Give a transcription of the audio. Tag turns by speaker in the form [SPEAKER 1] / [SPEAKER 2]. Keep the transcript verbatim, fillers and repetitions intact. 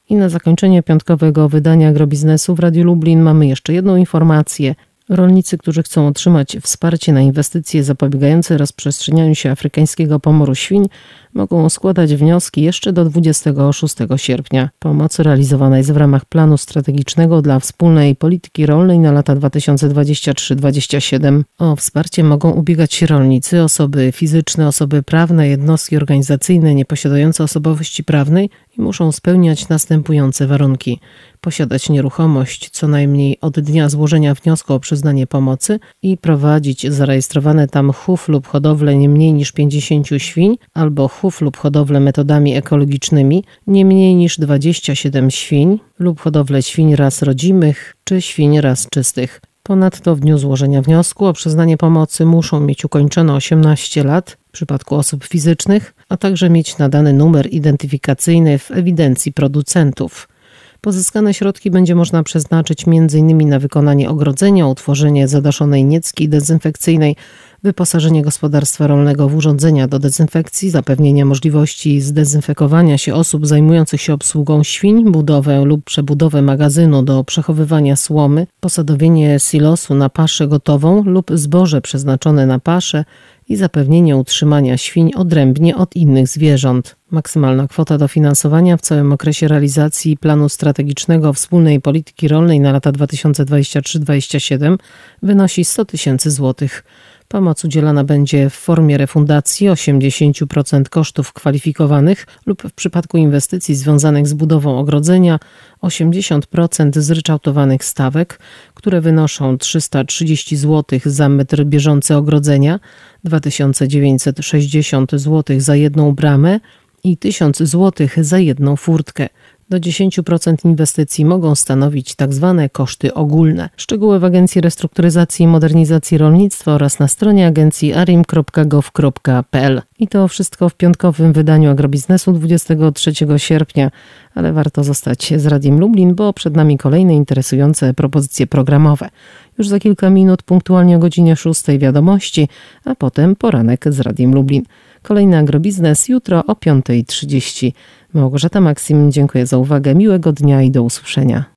[SPEAKER 1] I na zakończenie piątkowego wydania Agrobiznesu w Radiu Lublin mamy jeszcze jedną informację. Rolnicy, którzy chcą otrzymać wsparcie na inwestycje zapobiegające rozprzestrzenianiu się afrykańskiego pomoru świń, mogą składać wnioski jeszcze do dwudziestego szóstego sierpnia. Pomoc realizowana jest w ramach planu strategicznego dla wspólnej polityki rolnej na lata dwa tysiące dwudziesty trzeci do dwudziestego siódmego. O wsparcie mogą ubiegać się rolnicy, osoby fizyczne, osoby prawne, jednostki organizacyjne nieposiadające osobowości prawnej i muszą spełniać następujące warunki: posiadać nieruchomość co najmniej od dnia złożenia wniosku o przyznanie pomocy i prowadzić zarejestrowane tam chów lub hodowlę nie mniej niż pięćdziesięciu świń albo chów lub hodowlę metodami ekologicznymi nie mniej niż dwadzieścia siedem świń lub hodowlę świń ras rodzimych czy świń ras czystych. Ponadto w dniu złożenia wniosku o przyznanie pomocy muszą mieć ukończone osiemnaście lat w przypadku osób fizycznych, a także mieć nadany numer identyfikacyjny w ewidencji producentów. Pozyskane środki będzie można przeznaczyć między innymi na wykonanie ogrodzenia, utworzenie zadaszonej niecki dezynfekcyjnej, wyposażenie gospodarstwa rolnego w urządzenia do dezynfekcji, zapewnienie możliwości zdezynfekowania się osób zajmujących się obsługą świń, budowę lub przebudowę magazynu do przechowywania słomy, posadowienie silosu na paszę gotową lub zboże przeznaczone na paszę i zapewnienie utrzymania świń odrębnie od innych zwierząt. Maksymalna kwota dofinansowania w całym okresie realizacji planu strategicznego wspólnej polityki rolnej na lata dwa tysiące dwudziesty trzeci do dwudziestego siódmego wynosi sto tysięcy złotych. Pomoc udzielana będzie w formie refundacji osiemdziesiąt procent kosztów kwalifikowanych lub w przypadku inwestycji związanych z budową ogrodzenia osiemdziesiąt procent zryczałtowanych stawek, które wynoszą trzysta trzydzieści złotych za metr bieżący ogrodzenia, dwa tysiące dziewięćset sześćdziesiąt złotych za jedną bramę i tysiąc złotych za jedną furtkę. Do dziesięć procent inwestycji mogą stanowić tzw. koszty ogólne. Szczegóły w Agencji Restrukturyzacji i Modernizacji Rolnictwa oraz na stronie agencji arim kropka gov kropka p l. I to wszystko w piątkowym wydaniu Agrobiznesu dwudziestego trzeciego sierpnia, ale warto zostać z Radiem Lublin, bo przed nami kolejne interesujące propozycje programowe. Już za kilka minut punktualnie o godzinie szóstej wiadomości, a potem poranek z Radiem Lublin. Kolejny Agrobiznes jutro o piąta trzydzieści. Małgorzata Maksim, dziękuję za uwagę, miłego dnia i do usłyszenia.